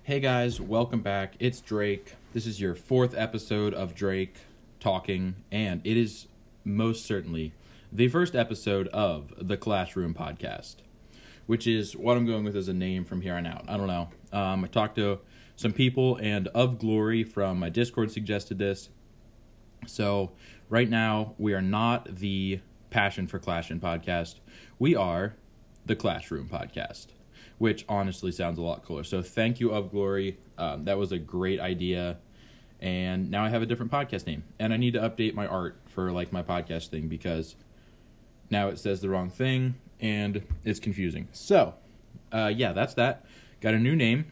Hey guys, welcome back. It's Drake. This is your fourth episode of Drake Talking, and it is most certainly the first episode of the Classroom Podcast, which is what I'm going with as a name from here on out. I don't know. I talked to some people, and Of Glory from my Discord suggested this. So right now, we are not the Passion for Classroom Podcast. We are the Classroom Podcast, which honestly sounds a lot cooler. So thank you, Of Glory. That was a great idea. And now I have a different podcast name. And I need to update my art for my podcast thing because now it says the wrong thing and it's confusing. So, that's that. Got a new name.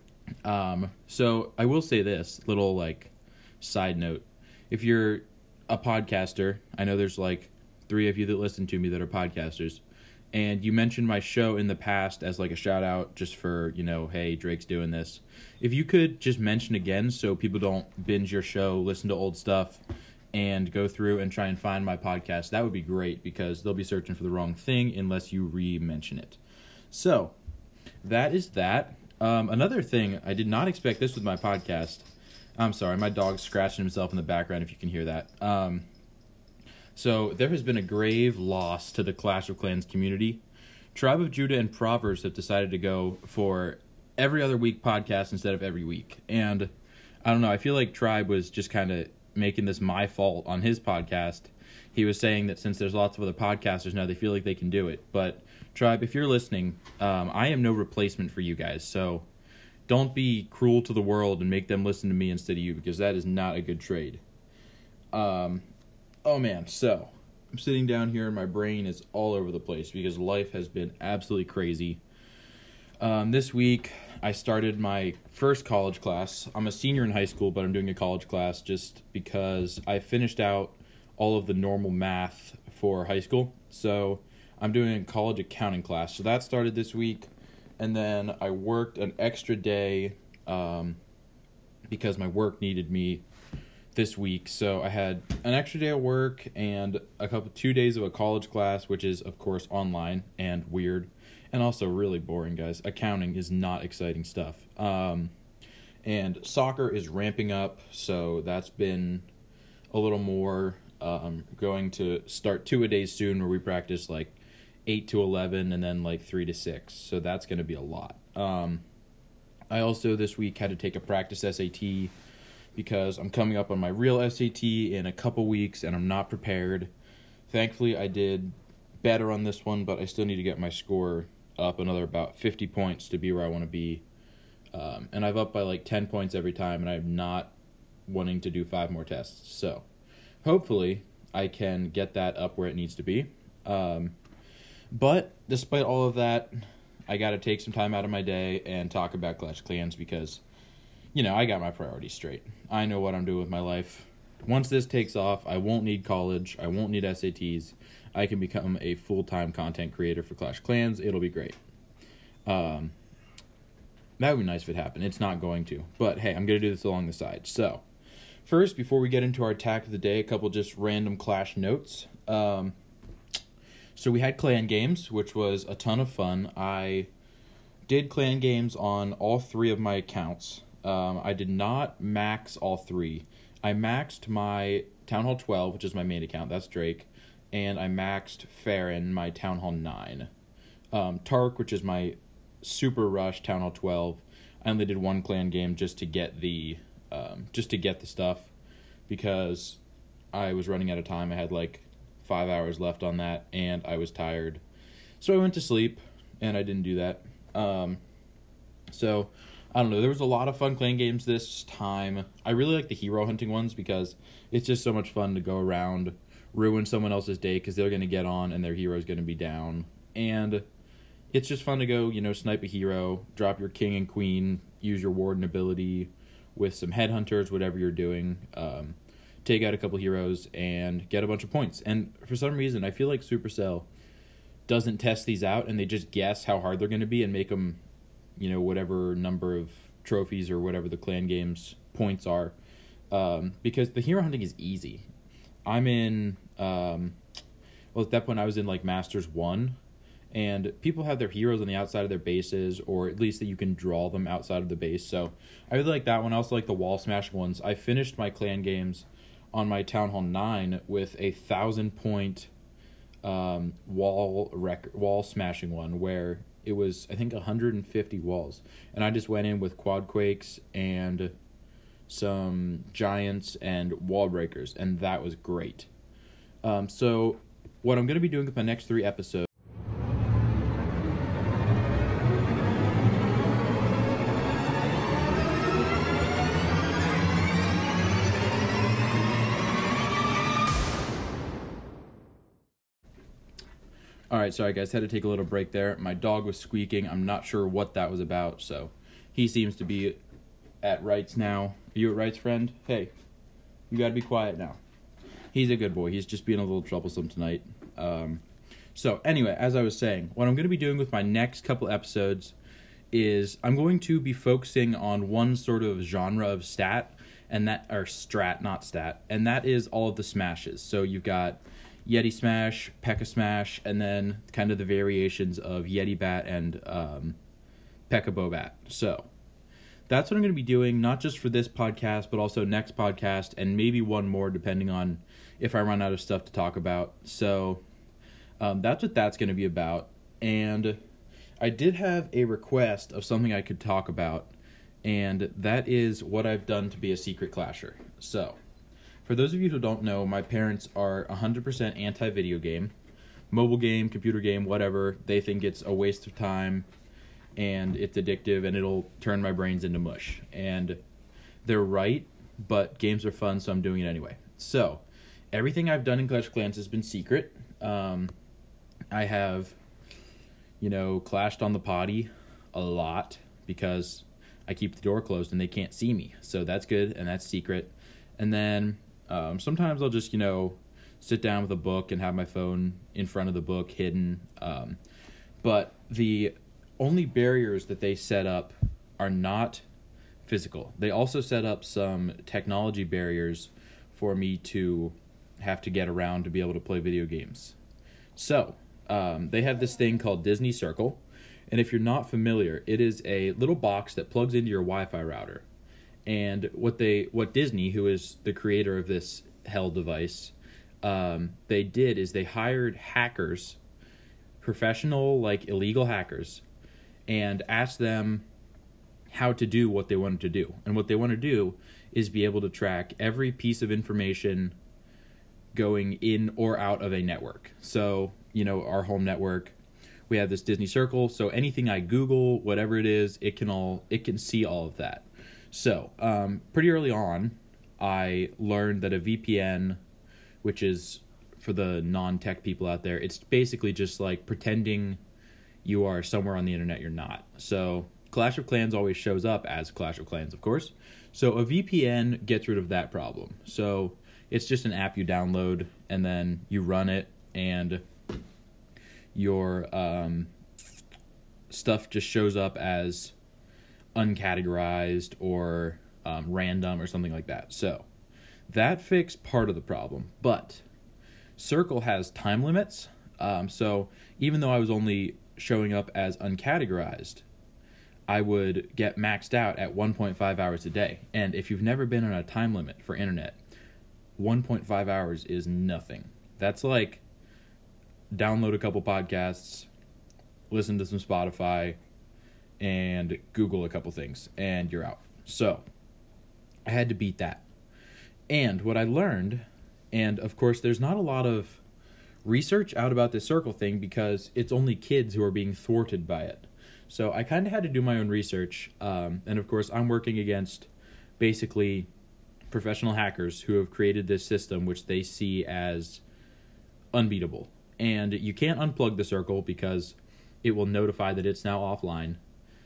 So I will say this little side note. If you're a podcaster, I know there's 3 of you that listen to me that are podcasters, and you mentioned my show in the past as a shout out just for, hey, Drake's doing this. If you could just mention again so people don't binge your show, listen to old stuff, and go through and try and find my podcast, that would be great because they'll be searching for the wrong thing unless you re-mention it. So, that is that. Another thing, I did not expect this with my podcast. I'm sorry, my dog's scratching himself in the background if you can hear that. So there has been a grave loss to the Clash of Clans community. Tribe of Judah and Proverbs have decided to go for every other week podcast instead of every week. And I don't know, I feel like Tribe was just kind of making this my fault on his podcast. He was saying that since there's lots of other podcasters now, they feel like they can do it. But Tribe, if you're listening, I am no replacement for you guys. So don't be cruel to the world and make them listen to me instead of you, because that is not a good trade. Oh man, so I'm sitting down here and my brain is all over the place because life has been absolutely crazy. This week I started my first college class. I'm a senior in high school, but I'm doing a college class just because I finished out all of the normal math for high school. So I'm doing a college accounting class. So that started this week. And then I worked an extra day because my work needed me this week. So I had an extra day of work and 2 days of a college class, which is of course online and weird and also really boring, guys. Accounting is not exciting stuff. And soccer is ramping up, so that's been a little more. Going to start 2-a-days soon where we practice 8 to 11 and then 3 to 6. So that's going to be a lot. I also this week had to take a practice SAT because I'm coming up on my real SAT in a couple weeks and I'm not prepared. Thankfully, I did better on this one, but I still need to get my score up another about 50 points to be where I want to be. And I've upped by 10 points every time, and I'm not wanting to do 5 more tests. So hopefully I can get that up where it needs to be. But despite all of that, I got to take some time out of my day and talk about Clash of Clans because I got my priorities straight. I know what I'm doing with my life. Once this takes off, I won't need college. I won't need SATs. I can become a full-time content creator for Clash of Clans. It'll be great. That would be nice if it happened. It's not going to. But, hey, I'm going to do this along the side. So, first, before we get into our attack of the day, a couple just random Clash notes. So we had clan games, which was a ton of fun. I did clan games on all 3 of my accounts. I did not max all 3. I maxed my Town Hall 12, which is my main account. That's Drake. And I maxed Farron, my Town Hall 9. Tark, which is my Super Rush Town Hall 12. I only did 1 clan game just to get the stuff because I was running out of time. I had 5 hours left on that, and I was tired. So I went to sleep, and I didn't do that. So I don't know. There was a lot of fun clan games this time. I really like the hero hunting ones because it's just so much fun to go around, ruin someone else's day because they're going to get on and their hero's going to be down. And it's just fun to go, snipe a hero, drop your king and queen, use your warden ability with some headhunters, whatever you're doing. Take out a couple heroes and get a bunch of points. And for some reason, I feel like Supercell doesn't test these out and they just guess how hard they're going to be and make them whatever number of trophies or whatever the clan game's points are. Because the hero hunting is easy. I'm in, at that point I was in Masters 1, And people have their heroes on the outside of their bases, or at least that you can draw them outside of the base. So I really like that one. I also like the wall smashing ones. I finished my clan games on my Town Hall 9 with a 1,000-point wall smashing one where it was, I think, 150 walls. And I just went in with quad quakes and some giants and wall breakers, and that was great. So what I'm going to be doing with my next 3 episodes. Alright, sorry guys, had to take a little break there. My dog was squeaking. I'm not sure what that was about, so he seems to be at rights now. Are you at rights, friend? Hey, you gotta be quiet now. He's a good boy. He's just being a little troublesome tonight. So anyway, as I was saying, what I'm going to be doing with my next couple episodes is I'm going to be focusing on one sort of genre of stat, and that, or strat, not stat, and that is all of the smashes. So you've got Yeti Smash, P.E.K.K.A. Smash, and then kind of the variations of Yeti Bat and P.E.K.K.A. Bobat. So that's what I'm going to be doing, not just for this podcast, but also next podcast, and maybe one more, depending on if I run out of stuff to talk about. So that's what that's going to be about. And I did have a request of something I could talk about, and that is what I've done to be a secret clasher. So for those of you who don't know, my parents are 100% anti-video game. Mobile game, computer game, whatever. They think it's a waste of time, and it's addictive, and it'll turn my brains into mush. And they're right, but games are fun, so I'm doing it anyway. So everything I've done in Clash of Clans has been secret. I have, clashed on the potty a lot because I keep the door closed and they can't see me. So that's good, and that's secret. And then sometimes I'll just, sit down with a book and have my phone in front of the book hidden. But the only barriers that they set up are not physical. They also set up some technology barriers for me to have to get around to be able to play video games. So they have this thing called Disney Circle. And if you're not familiar, it is a little box that plugs into your Wi-Fi router. And what Disney, who is the creator of this hell device, they did is they hired hackers, professional, illegal hackers, and asked them how to do what they wanted to do. And what they want to do is be able to track every piece of information going in or out of a network. So, our home network, we have this Disney Circle, so anything I Google, whatever it is, it can see all of that. So, pretty early on, I learned that a VPN, which is, for the non-tech people out there, it's basically just like pretending you are somewhere on the internet you're not. So, Clash of Clans always shows up as Clash of Clans, of course. So, a VPN gets rid of that problem. So, it's just an app you download, and then you run it, and your stuff just shows up as uncategorized or random or something like that. So that fixed part of the problem, but Circle has time limits. So even though I was only showing up as uncategorized, I would get maxed out at 1.5 hours a day. And if you've never been on a time limit for internet, 1.5 hours is nothing. That's like download a couple podcasts, listen to some Spotify, and Google a couple things, and you're out. So I had to beat that. And what I learned, and of course there's not a lot of research out about this Circle thing because it's only kids who are being thwarted by it. So I kind of had to do my own research. And of course I'm working against basically professional hackers who have created this system which they see as unbeatable. And you can't unplug the Circle because it will notify that it's now offline.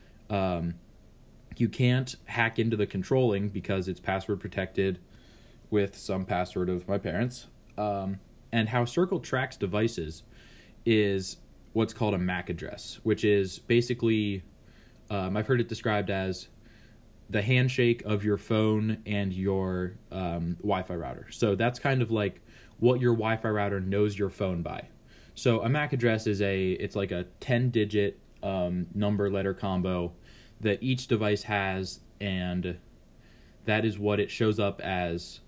You can't hack into the controlling because it's password protected with some password of my parents. And how Circle tracks devices is what's called a MAC address, which is basically, I've heard it described as the handshake of your phone and your Wi-Fi router. So that's kind of like what your Wi-Fi router knows your phone by. So a MAC address it's like a 10-digit number letter combo that each device has, and that is what it shows up as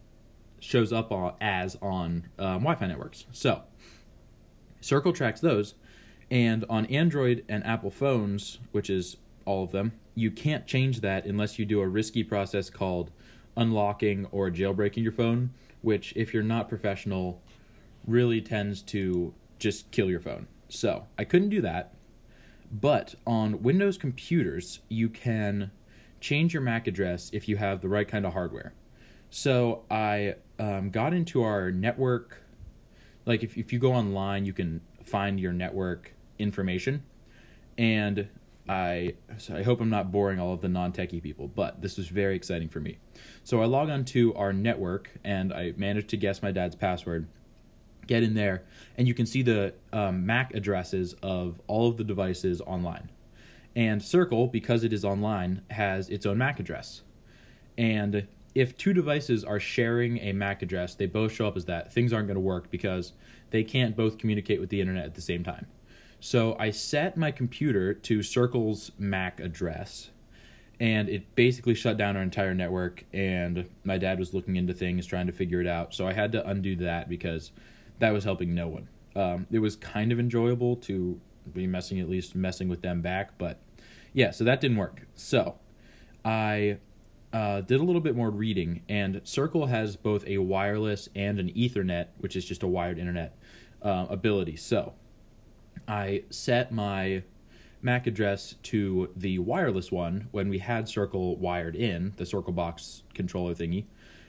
on Wi-Fi networks. So Circle tracks those, and on Android and Apple phones, which is all of them, you can't change that unless you do a risky process called unlocking or jailbreaking your phone, which, if you're not professional, really tends to just kill your phone. So I couldn't do that. But on Windows computers, you can change your MAC address if you have the right kind of hardware. So I got into our network. Like, if you go online, you can find your network information. And I hope I'm not boring all of the non-techie people, but this was very exciting for me. So I log on to our network, and I managed to guess my dad's password, get in there, and you can see the MAC addresses of all of the devices online. And Circle, because it is online, has its own MAC address. And if two devices are sharing a MAC address, they both show up as that. Things aren't going to work because they can't both communicate with the internet at the same time. So I set my computer to Circle's MAC address, and it basically shut down our entire network, and my dad was looking into things, trying to figure it out. So I had to undo that because that was helping no one. It was kind of enjoyable to be messing with them back, but yeah, so that didn't work. So I did a little bit more reading, and Circle has both a wireless and an Ethernet, which is just a wired internet, ability. So I set my MAC address to the wireless one when we had Circle wired in, the Circle Box controller thingy.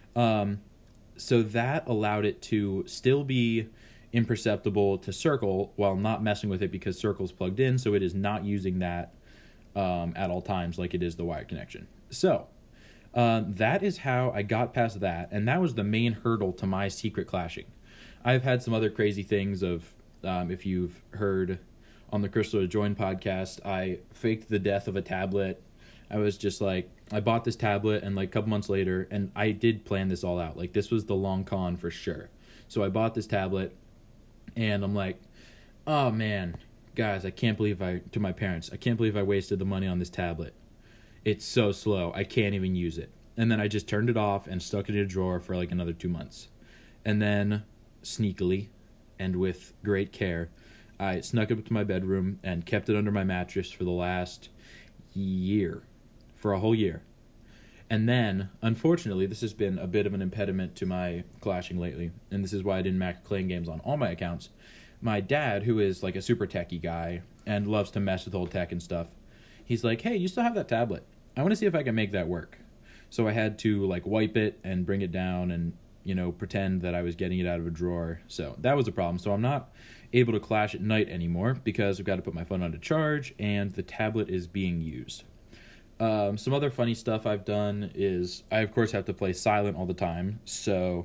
So that allowed it to still be imperceptible to Circle while not messing with it, because Circle's plugged in, so it is not using that at all times like it is the wired connection. So that is how I got past that, and that was the main hurdle to my secret clashing. I've had some other crazy things of, if you've heard on the Crystal to Join podcast, I faked the death of a tablet. I was just like, I bought this tablet, and like a couple months later, and I did plan this all out. Like, this was the long con for sure. So I bought this tablet, and I'm like, oh man, guys, I can't believe to my parents, I can't believe I wasted the money on this tablet. It's so slow, I can't even use it. And then I just turned it off and stuck it in a drawer for like another 2 months. And then, sneakily, and with great care, I snuck it up to my bedroom and kept it under my mattress for the last year. For a whole year. And then, unfortunately, this has been a bit of an impediment to my clashing lately, and this is why I didn't max playing games on all my accounts. My dad, who is like a super techie guy and loves to mess with old tech and stuff, he's like, hey, you still have that tablet. I want to see if I can make that work. So I had to like wipe it and bring it down and, pretend that I was getting it out of a drawer. So that was a problem. So I'm not able to clash at night anymore because I've got to put my phone on to charge and the tablet is being used. Some other funny stuff I've done is I, of course, have to play silent all the time. So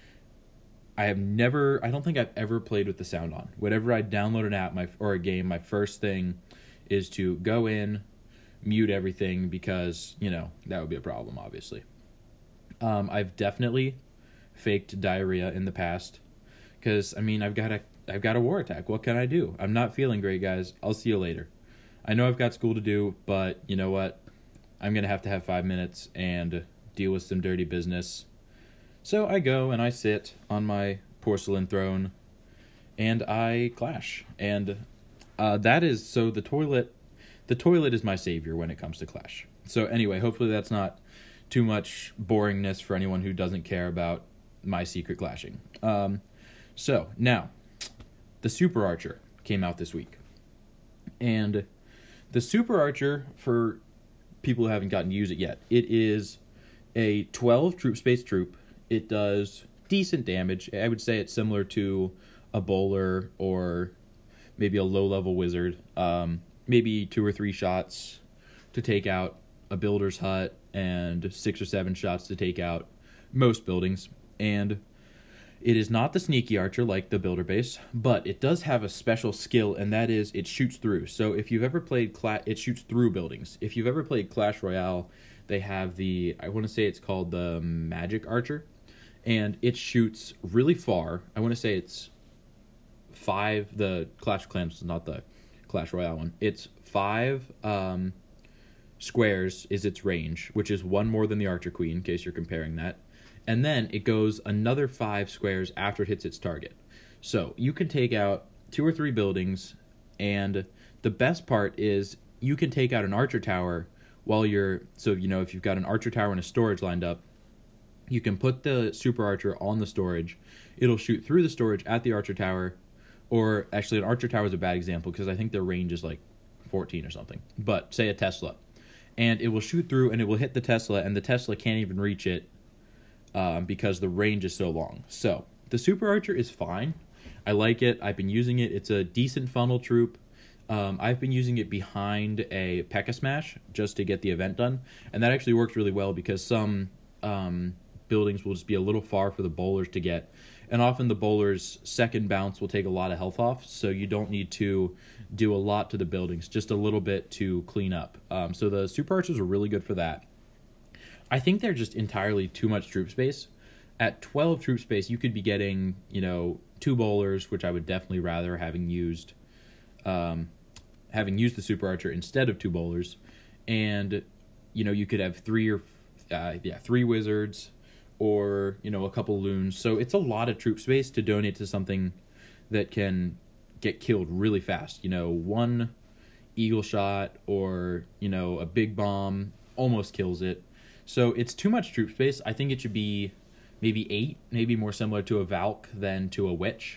I don't think I've ever played with the sound on. Whenever I download an app or a game, my first thing is to go in, mute everything, because, that would be a problem, obviously. I've definitely faked diarrhea in the past because, I've got a war attack. What can I do? I'm not feeling great, guys. I'll see you later. I know I've got school to do, but you know what? I'm going to have 5 minutes and deal with some dirty business. So I go and I sit on my porcelain throne and I clash. And the toilet is my savior when it comes to clash. So anyway, hopefully that's not too much boringness for anyone who doesn't care about my secret clashing. So now, the Super Archer came out this week. And the Super Archer, for people who haven't gotten to use it yet, it is a 12 troop space troop. It does decent damage. I would say it's similar to a bowler or maybe a low-level wizard. Maybe 2 or 3 shots to take out a builder's hut and 6 or 7 shots to take out most buildings. And it is not the sneaky archer like the builder base, but it does have a special skill, and that is it shoots through. So if you've ever played it shoots through buildings. If you've ever played Clash Royale, they have I want to say it's called the Magic Archer, and it shoots really far. I want to say it's 5, the Clash of Clans is not the Clash Royale one. It's 5 squares is its range, which is 1 more than the Archer Queen, in case you're comparing that. And then it goes another 5 squares after it hits its target. So you can take out 2 or 3 buildings, and the best part is you can take out an Archer Tower while you're... So, if you've got an Archer Tower and a storage lined up, you can put the Super Archer on the storage. It'll shoot through the storage at the Archer Tower, or actually an Archer Tower is a bad example because I think their range is like 14 or something. But say a Tesla. And it will shoot through and it will hit the Tesla, and the Tesla can't even reach it because the range is so long. So the Super Archer is fine. I like it. I've been using it. It's a decent funnel troop. I've been using it behind a P.E.K.K.A. Smash just to get the event done. And that actually works really well because some buildings will just be a little far for the bowlers to get. And often the bowler's second bounce will take a lot of health off, so you don't need to do a lot to the buildings, just a little bit to clean up. So the Super Archers are really good for that. I think they're just entirely too much troop space. At 12 troop space, you could be getting, 2 bowlers, which I would definitely rather having used the Super Archer instead of 2 bowlers. And, you could have 3 wizards, or, a couple loons. So it's a lot of troop space to donate to something that can get killed really fast. 1 eagle shot or, a big bomb almost kills it. So it's too much troop space. I think it should be maybe 8, maybe more similar to a Valk than to a Witch.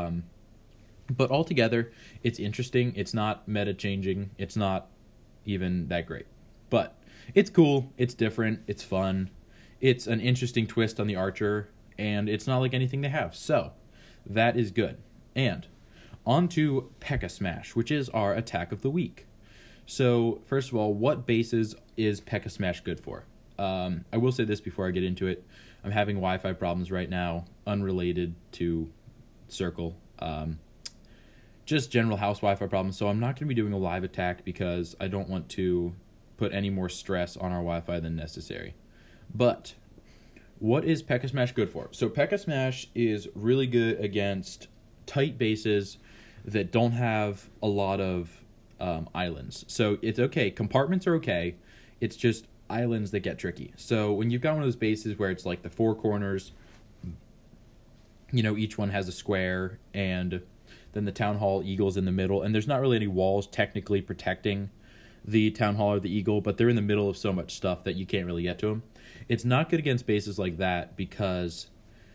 But altogether, it's interesting. It's not meta-changing. It's not even that great. But it's cool. It's different. It's fun. It's an interesting twist on the Archer, and it's not like anything they have. So, that is good. And on to P.E.K.K.A. Smash, which is our attack of the week. So, first of all, what bases is P.E.K.K.A. Smash good for? I will say this before I get into it. I'm having Wi-Fi problems right now, unrelated to Circle. Just general house Wi-Fi problems, so I'm not going to be doing a live attack because I don't want to put any more stress on our Wi-Fi than necessary. But what is P.E.K.K.A. Smash good for? So P.E.K.K.A. Smash is really good against tight bases that don't have a lot of islands. So it's okay. Compartments are okay. It's just islands that get tricky. So when you've got one of those bases where it's like the 4 corners, each one has a square, and then the Town Hall Eagle's in the middle, and there's not really any walls technically protecting the Town Hall or the Eagle, but they're in the middle of so much stuff that you can't really get to them. It's not good against bases like that because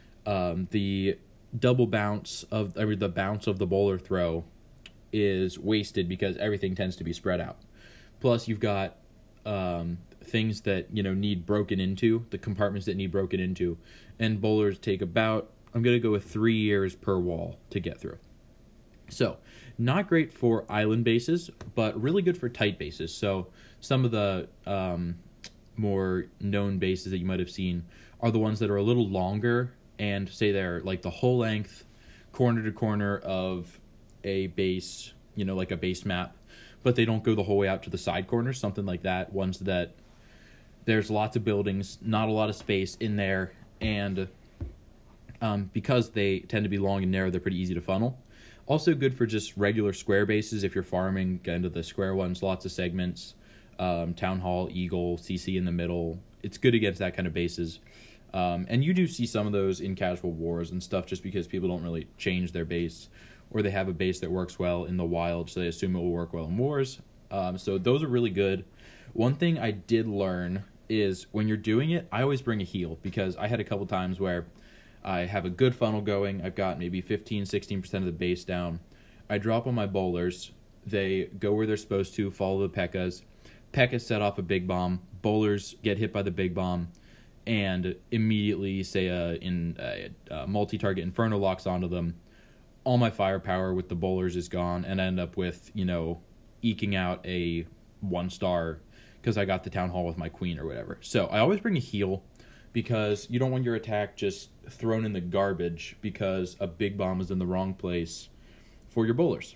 the bounce of the bowler throw is wasted because everything tends to be spread out. Plus, you've got things that need broken into, the compartments that need broken into, and bowlers take about, I'm going to go with 3 years per wall to get through. So, not great for island bases, but really good for tight bases. So, some of the more known bases that you might have seen are the ones that are a little longer and say they're like the whole length, corner to corner of a base, like a base map, but they don't go the whole way out to the side corners, something like that. Ones that there's lots of buildings, not a lot of space in there, and because they tend to be long and narrow, they're pretty easy to funnel. Also good for just regular square bases if you're farming, get into the square ones, lots of segments, Town Hall, Eagle, CC in the middle. It's good against that kind of bases. And you do see some of those in Casual Wars and stuff just because people don't really change their base, or they have a base that works well in the wild, so they assume it will work well in Wars. So those are really good. One thing I did learn is when you're doing it, I always bring a heal, because I had a couple times where I have a good funnel going. I've got maybe 15, 16% of the base down. I drop on my bowlers. They go where they're supposed to, follow the P.E.K.K.A.s. P.E.K.K.A. set off a big bomb. Bowlers get hit by the big bomb, and immediately, say, a multi-target Inferno locks onto them. All my firepower with the bowlers is gone, and I end up with, eking out a 1-star because I got the Town Hall with my queen or whatever. So I always bring a heal, because you don't want your attack just thrown in the garbage because a big bomb is in the wrong place for your bowlers.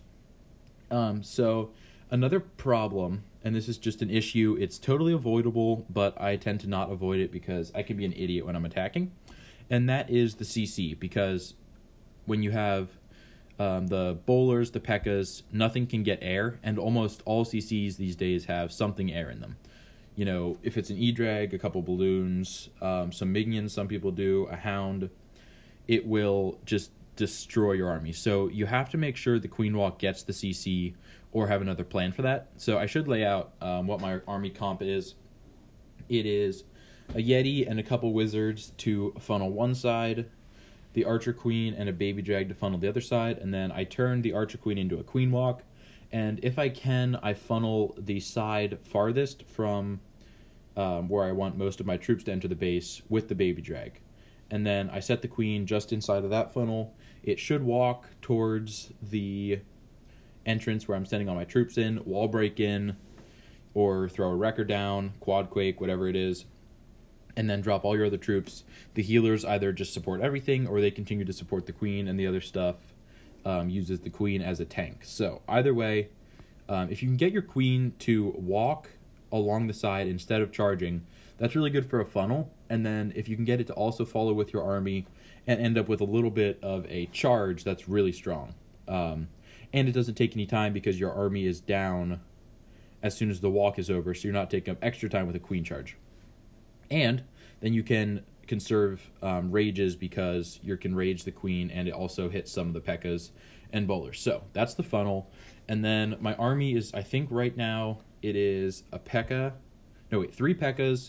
So another problem, and this is just an issue, it's totally avoidable, but I tend to not avoid it because I can be an idiot when I'm attacking, and that is the CC, because when you have The bowlers, the P.E.K.K.A.s, nothing can get air, and almost all CCs these days have something air in them. You know, if it's an E-Drag, a couple balloons, some minions, some people do, a hound, it will just destroy your army. So you have to make sure the Queen Walk gets the CC or have another plan for that. So I should lay out what my army comp is. It is a Yeti and a couple wizards to funnel one side, the Archer Queen and a Baby Drag to funnel the other side, and then I turn the Archer Queen into a Queen Walk, and if I can, I funnel the side farthest from where I want most of my troops to enter the base with the Baby Drag. And then I set the Queen just inside of that funnel. It should walk towards the entrance where I'm sending all my troops in, wall break in, or throw a wrecker down, quad quake, whatever it is, and then drop all your other troops. The healers either just support everything, or they continue to support the Queen, and the other stuff uses the Queen as a tank. So either way, if you can get your Queen to walk along the side instead of charging, that's really good for a funnel. And then if you can get it to also follow with your army and end up with a little bit of a charge, that's really strong. And it doesn't take any time because your army is down as soon as the walk is over, so you're not taking up extra time with a Queen charge. And then you can conserve rages because you can rage the Queen, and it also hits some of the P.E.K.K.A.s and bowlers. So that's the funnel. And then my army is, I think right now, it is a P.E.K.K.A. No, wait, 3 P.E.K.K.A.s,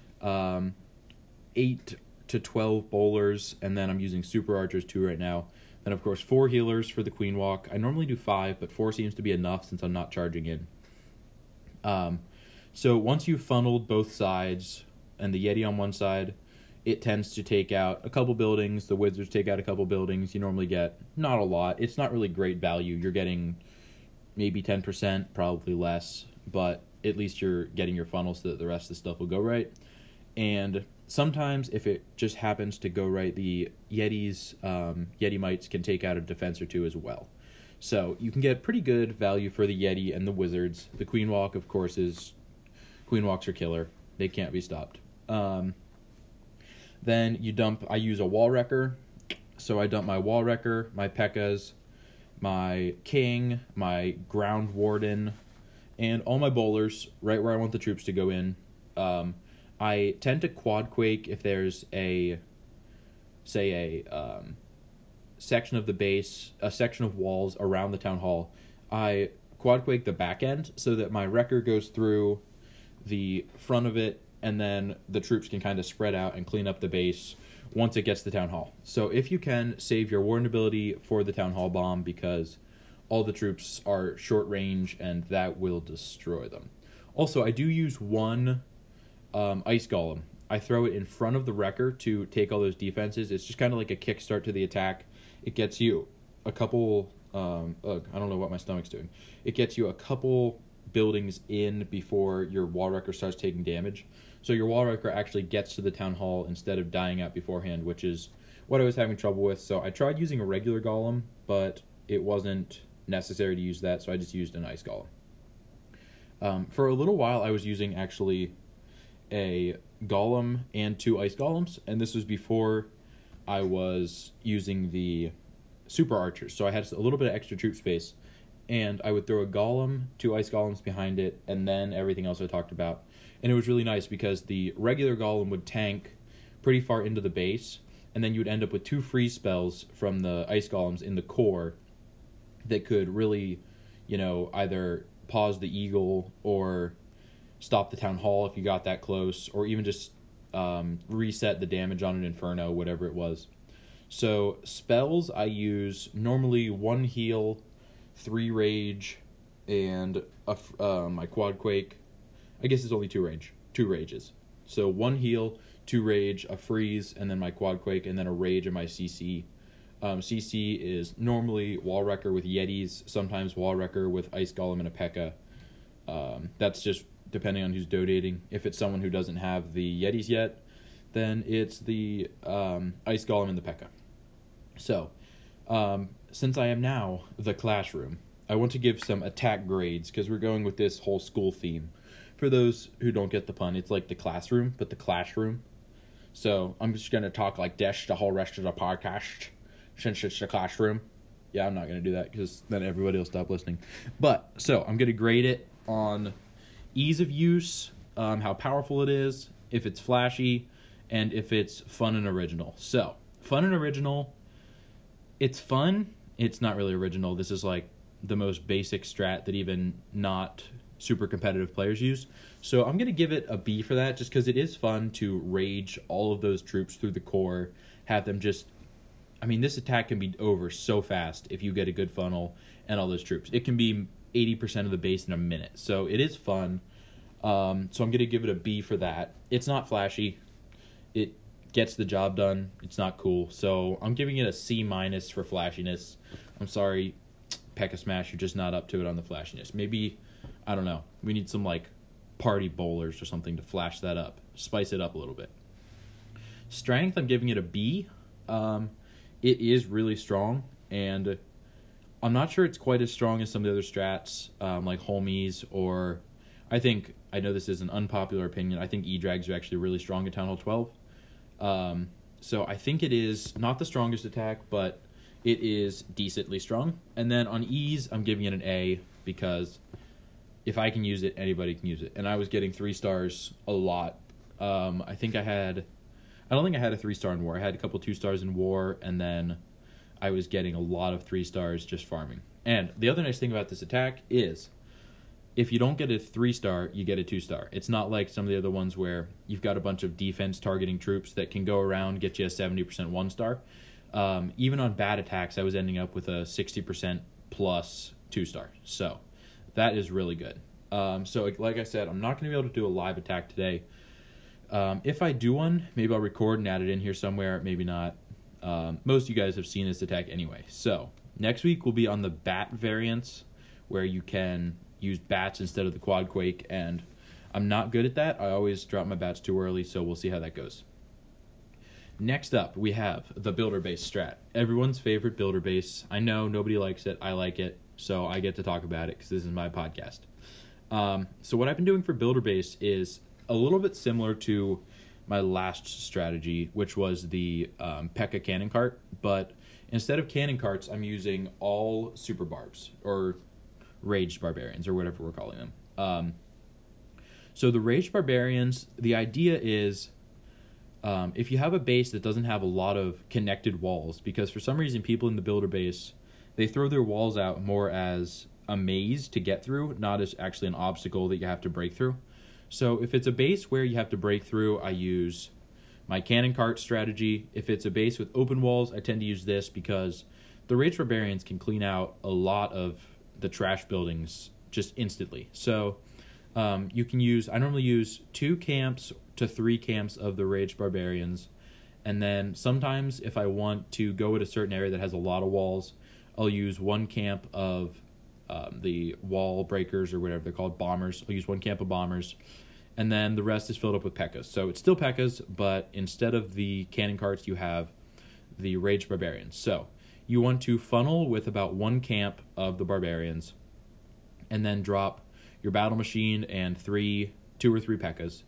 8 to 12 bowlers, and then I'm using Super Archers 2 right now. Then, of course, 4 healers for the Queen Walk. I normally do 5, but 4 seems to be enough since I'm not charging in. So once you've funneled both sides and the Yeti on one side, it tends to take out a couple buildings. The wizards take out a couple buildings. You normally get not a lot. It's not really great value. You're getting maybe 10%, probably less, but at least you're getting your funnel so that the rest of the stuff will go right. And sometimes if it just happens to go right, the Yeti Mites can take out a defense or 2 as well. So you can get pretty good value for the Yeti and the wizards. The Queen Walk, of course, Queen Walks are killer. They can't be stopped. Then I use a Wall Wrecker. So I dump my Wall Wrecker, my P.E.K.K.A.s, my King, my Ground Warden, and all my bowlers right where I want the troops to go in. I tend to quad quake if there's a section of the base, a section of walls around the town hall. I quad quake the back end so that my wrecker goes through the front of it, and then the troops can kind of spread out and clean up the base once it gets to town hall. So if you can, save your warden ability for the town hall bomb because all the troops are short range and that will destroy them. Also, I do use one ice golem. I throw it in front of the wrecker to take all those defenses. It's just kind of like a kickstart to the attack. It gets you a couple I don't know what my stomach's doing. It gets you a couple buildings in before your wall wrecker starts taking damage. So your wall wrecker actually gets to the town hall instead of dying out beforehand, which is what I was having trouble with. So I tried using a regular golem, but it wasn't necessary to use that, so I just used an ice golem. For a little while, I was using actually a golem and 2 ice golems, and this was before I was using the super archers. So I had a little bit of extra troop space, and I would throw a golem, 2 ice golems behind it, and then everything else I talked about. And it was really nice because the regular golem would tank pretty far into the base, and then you would end up with 2 freeze spells from the ice golems in the core that could really, either pause the eagle or stop the town hall if you got that close, or even just reset the damage on an inferno, whatever it was. So spells, I use normally 1 heal, 3 rage, and my quad quake. I guess it's only 2 rages. So 1 heal, 2 rage, a freeze, and then my quad quake, and then a rage and my CC. CC is normally wall wrecker with Yetis, sometimes wall wrecker with ice golem and a P.E.K.K.A. That's just depending on who's donating. If it's someone who doesn't have the Yetis yet, then it's the ice golem and the P.E.K.K.A. So, since I am now the classroom, I want to give some attack grades because we're going with this whole school theme. For those who don't get the pun, it's like the classroom, but the classroom. So I'm just going to talk like this the whole rest of the podcast since it's the classroom. Yeah, I'm not going to do that because then everybody will stop listening. But, so, I'm going to grade it on ease of use, how powerful it is, if it's flashy, and if it's fun and original. So, fun and original, it's fun. It's not really original. This is like the most basic strat that even not super competitive players use. So I'm going to give it a B for that just because it is fun to rage all of those troops through the core, have them just... I mean, this attack can be over so fast if you get a good funnel and all those troops. It can be 80% of the base in a minute. So it is fun. So I'm going to give it a B for that. It's not flashy. It gets the job done. It's not cool. So I'm giving it a C- for flashiness. I'm sorry, P.E.K.K.A. Smash, you're just not up to it on the flashiness. Maybe, I don't know, we need some, like, party bowlers or something to flash that up. Spice it up a little bit. Strength, I'm giving it a B. It is really strong, and I'm not sure it's quite as strong as some of the other strats, like Holmes, or I know this is an unpopular opinion, I think E-Drags are actually really strong at Town Hall 12. So I think it is not the strongest attack, but it is decently strong. And then on ease, I'm giving it an A, because if I can use it, anybody can use it. And I was getting 3 stars a lot. I don't think I had a 3-star in War. I had a couple 2-stars in War, and then I was getting a lot of 3 stars just farming. And the other nice thing about this attack is, if you don't get a 3-star, you get a 2-star. It's not like some of the other ones where you've got a bunch of defense targeting troops that can go around, get you a 70% 1-star. Even on bad attacks, I was ending up with a 60% plus 2-star. So that is really good. So like I said, I'm not going to be able to do a live attack today. If I do one, maybe I'll record and add it in here somewhere. Maybe not. Most of you guys have seen this attack anyway. So next week will be on the bat variants, where you can use bats instead of the quad quake, and I'm not good at that. I always drop my bats too early, so we'll see how that goes. Next up, we have the builder base strat. Everyone's favorite builder base. I know nobody likes it. I like it, so I get to talk about it because this is my podcast. So what I've been doing for builder base is a little bit similar to my last strategy, which was the P.E.K.K.A. cannon cart, but instead of cannon carts, I'm using all super barbs, or raged barbarians, or whatever we're calling them. So the raged barbarians, the idea is, if you have a base that doesn't have a lot of connected walls, because for some reason people in the builder base, they throw their walls out more as a maze to get through, not as actually an obstacle that you have to break through. So if it's a base where you have to break through, I use my cannon cart strategy. If it's a base with open walls, I tend to use this because the raged barbarians can clean out a lot of the trash buildings just instantly. So you can use, I normally use 2 camps to 3 camps of the raged barbarians, and then sometimes if I want to go at a certain area that has a lot of walls, I'll use 1 camp of the wall breakers, or whatever they're called, bombers. I'll use 1 camp of bombers, and then the rest is filled up with P.E.K.K.A.s. So it's still P.E.K.K.A.s, but instead of the cannon carts, you have the raged barbarians. So you want to funnel with about 1 camp of the barbarians, and then drop your battle machine and 2 or 3 P.E.K.K.A.s.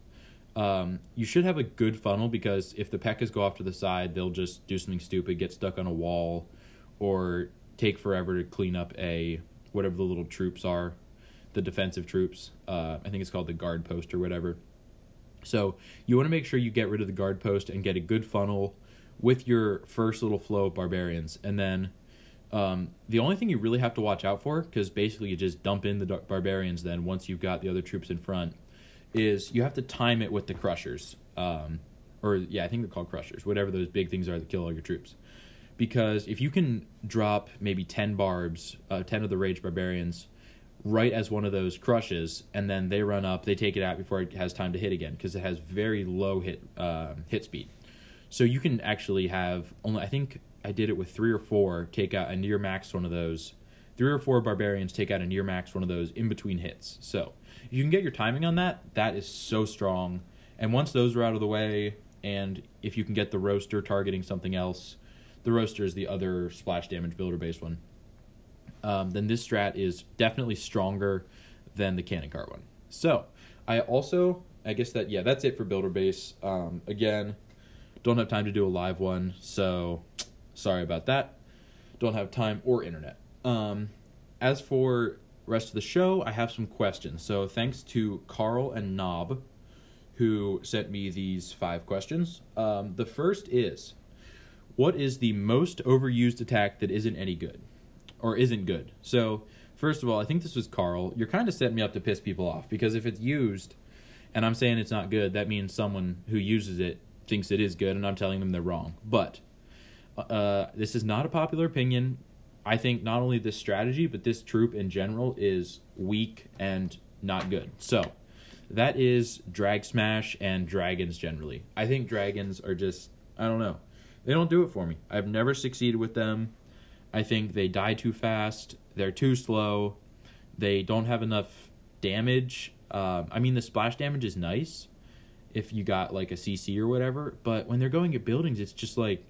You should have a good funnel, because if the P.E.K.K.A.s go off to the side, they'll just do something stupid, get stuck on a wall, or take forever to clean up whatever the little troops are, the defensive troops. I think it's called the guard post or whatever. So you want to make sure you get rid of the guard post and get a good funnel with your first little flow of barbarians. And then the only thing you really have to watch out for, because basically you just dump in the barbarians then once you've got the other troops in front, is you have to time it with the crushers. I think they're called crushers, whatever those big things are that kill all your troops. Because if you can drop maybe 10 barbs, 10 of the raged barbarians, right as one of those crushes, and then they run up, they take it out before it has time to hit again, because it has very low hit speed. So you can actually have only, I think I did it with 3 or 4, take out a near max one of those. 3 or 4 barbarians take out a near max one of those in between hits. So if you can get your timing on that, that is so strong. And once those are out of the way, and if you can get the roaster targeting something else, the roaster is the other splash damage builder base one, then this strat is definitely stronger than the cannon cart one. So I guess that's it for builder base. Again, don't have time to do a live one, so sorry about that. don't have time or internet. As for rest of the show, I have some questions. So thanks to Carl and Knob, who sent me these 5 questions. The first is, what is the most overused attack that isn't any good? Or isn't good? So, first of all, I think this was Carl. You're kind of setting me up to piss people off, because if it's used, and I'm saying it's not good, that means someone who uses it thinks it is good, and I'm telling them they're wrong. But, this is not a popular opinion. I think not only this strategy, but this troop in general is weak and not good. So, that is Drag Smash and Dragons generally. I think Dragons are just, I don't know. They don't do it for me. I've never succeeded with them. I think they die too fast. They're too slow. They don't have enough damage. The splash damage is nice if you got like a CC or whatever, but when they're going at buildings, it's just like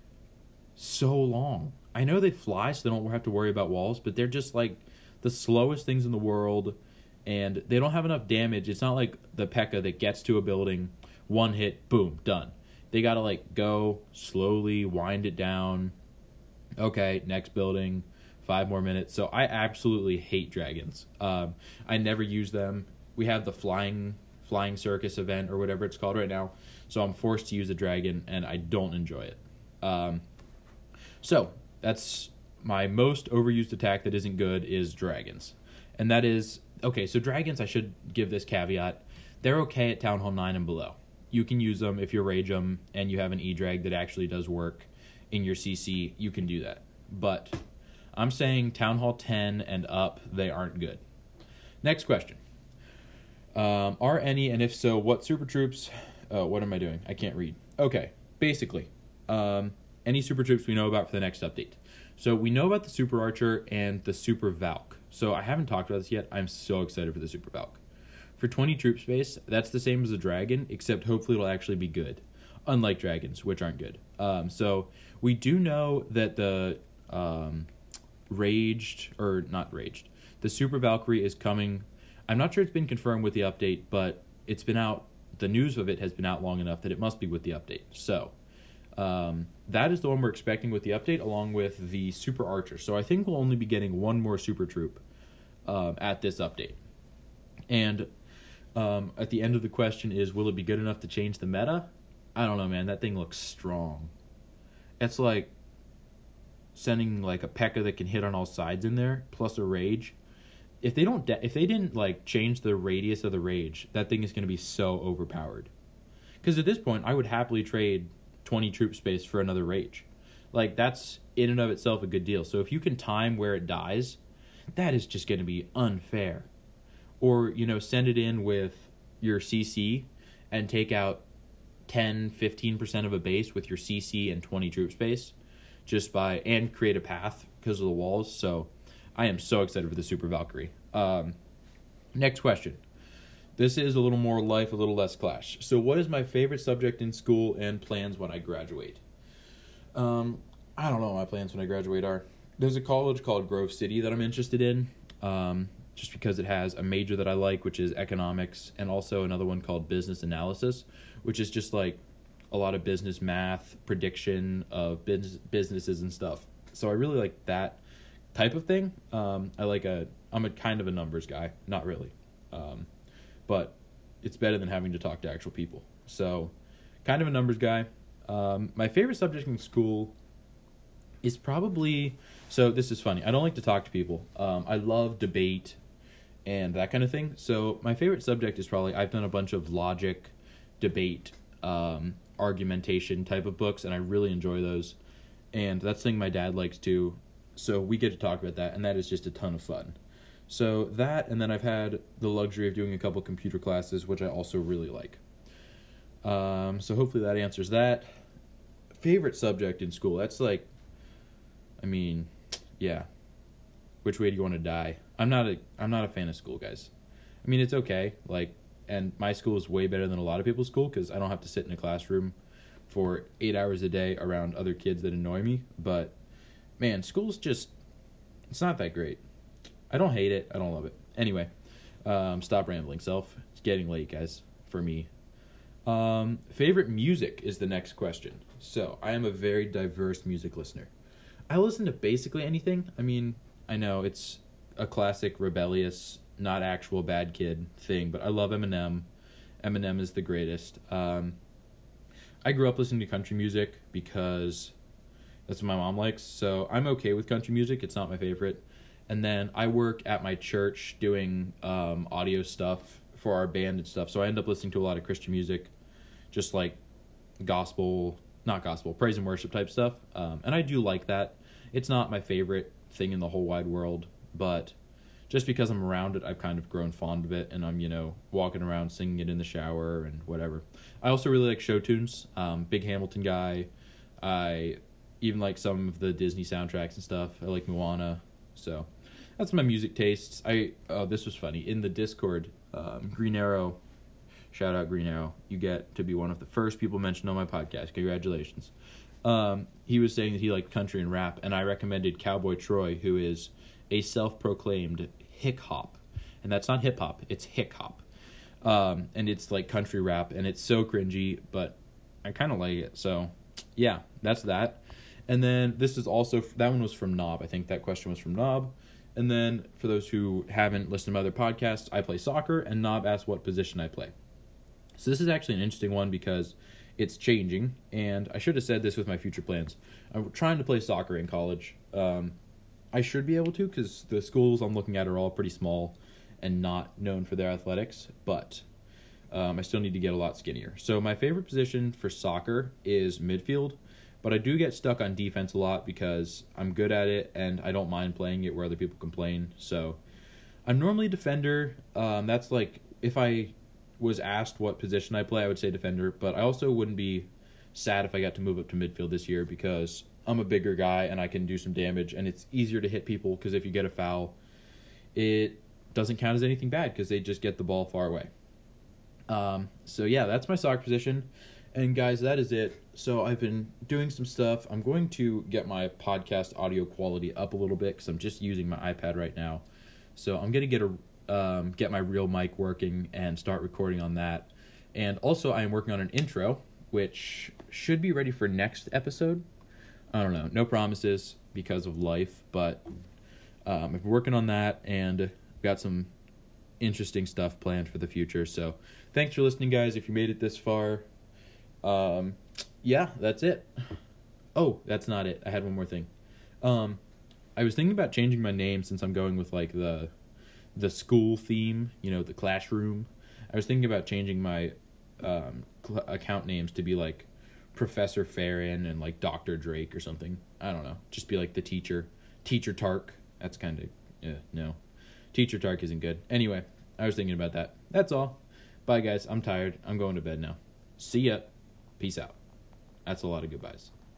so long. I know they fly, so they don't have to worry about walls, but they're just like the slowest things in the world, and they don't have enough damage. It's not like the P.E.K.K.A. that gets to a building, one hit, boom, done. They gotta like go slowly, wind it down. Okay, next building, 5 more minutes. So I absolutely hate dragons. I never use them. We have the flying circus event or whatever it's called right now, so I'm forced to use a dragon, and I don't enjoy it. So that's my most overused attack that isn't good is dragons. And that is, okay, so dragons, I should give this caveat, they're okay at Town Hall 9 and below. You can use them if you rage them and you have an E-Drag that actually does work in your CC, you can do that. But I'm saying Town Hall 10 and up, they aren't good. Next question. Are any, and if so, what super troops, what am I doing? I can't read. Okay, basically, any super troops we know about for the next update. So we know about the Super Archer and the Super Valk. So I haven't talked about this yet. I'm so excited for the Super Valk. For 20 troop space, that's the same as a dragon, except hopefully it'll actually be good. Unlike dragons, which aren't good. So we do know that the the Super Valkyrie is coming. I'm not sure it's been confirmed with the update, but it's been out. The news of it has been out long enough that it must be with the update. So that is the one we're expecting with the update, along with the Super Archer. So I think we'll only be getting one more super troop at this update. And at the end of the question is, will it be good enough to change the meta? I don't know, man. That thing looks strong. It's like sending like a P.E.K.K.A. that can hit on all sides in there, plus a rage. If they didn't like change the radius of the rage, that thing is going to be so overpowered. Because at this point, I would happily trade 20 troop space for another rage. Like, that's in and of itself a good deal. So if you can time where it dies, that is just going to be unfair. Or, send it in with your CC and take out 10-15% of a base with your CC and 20 troop space and create a path because of the walls. So I am so excited for the Super Valkyrie. Next question. This is a little more life, a little less clash. So what is my favorite subject in school and plans when I graduate? I don't know what my plans when I graduate are. There's a college called Grove City that I'm interested in, just because it has a major that I like, which is economics, and also another one called business analysis, which is just like a lot of business math, prediction of businesses and stuff. So I really like that type of thing. I'm a kind of a numbers guy, not really. But it's better than having to talk to actual people. So kind of a numbers guy. My favorite subject in school is probably, so this is funny. I don't like to talk to people. I love debate and that kind of thing. So my favorite subject is probably, I've done a bunch of logic, debate, argumentation type of books, and I really enjoy those. And that's something my dad likes too. So we get to talk about that, and that is just a ton of fun. So that, and then I've had the luxury of doing a couple computer classes, which I also really like. So hopefully that answers that. Favorite subject in school, that's like, yeah. Which way do you want to die? I'm not a fan of school, guys. It's okay, and my school is way better than a lot of people's school because I don't have to sit in a classroom for 8 hours a day around other kids that annoy me. But, man, school's just, it's not that great. I don't hate it. I don't love it. Anyway, stop rambling, self. It's getting late, guys, for me. Favorite music is the next question. So, I am a very diverse music listener. I listen to basically anything. I mean, I know it's a classic rebellious, not actual bad kid thing, but I love Eminem. Eminem is the greatest. I grew up listening to country music because that's what my mom likes, so I'm okay with country music. It's not my favorite. And then I work at my church doing audio stuff for our band and stuff, so I end up listening to a lot of Christian music, just like not gospel, praise and worship type stuff. And I do like that. It's not my favorite thing in the whole wide world, but just because I'm around it, I've kind of grown fond of it, and I'm, walking around singing it in the shower and whatever. I also really like show tunes. Big Hamilton guy. I even like some of the Disney soundtracks and stuff. I like Moana. So that's my music tastes. This was funny. In the Discord, Green Arrow, shout out Green Arrow. You get to be one of the first people mentioned on my podcast. Congratulations. He was saying that he liked country and rap, and I recommended Cowboy Troy, who is a self-proclaimed hick-hop. And that's not hip-hop, it's hick-hop. And it's like country rap, and it's so cringy, but I kind of like it. So, yeah, that's that. And then this is also, that one was from Knob. I think that question was from Knob. And then for those who haven't listened to my other podcasts, I play soccer, and Knob asked what position I play. So this is actually an interesting one because it's changing, and I should have said this with my future plans. I'm trying to play soccer in college. I should be able to because the schools I'm looking at are all pretty small and not known for their athletics, but I still need to get a lot skinnier. So my favorite position for soccer is midfield, but I do get stuck on defense a lot because I'm good at it and I don't mind playing it where other people complain. So I'm normally a defender. That's like, if I was asked what position I play, I would say defender, but I also wouldn't be sad if I got to move up to midfield this year because I'm a bigger guy and I can do some damage, and it's easier to hit people because if you get a foul, it doesn't count as anything bad because they just get the ball far away. So yeah, that's my soccer position. And guys, that is it. So I've been doing some stuff. I'm going to get my podcast audio quality up a little bit because I'm just using my iPad right now. So I'm going to get my real mic working and start recording on that. And also I am working on an intro, which should be ready for next episode. I don't know. No promises because of life, but I've been working on that and got some interesting stuff planned for the future. So thanks for listening, guys. If you made it this far, yeah, that's it. Oh, that's not it. I had one more thing. I was thinking about changing my name since I'm going with like the school theme, the classroom. I was thinking about changing my account names to be like Professor Farron and like Dr. Drake or something. I don't know. Just be like the Teacher Tark. That's kind of, no. Teacher Tark isn't good. Anyway, I was thinking about that. That's all. Bye, guys. I'm tired. I'm going to bed now. See ya. Peace out. That's a lot of goodbyes.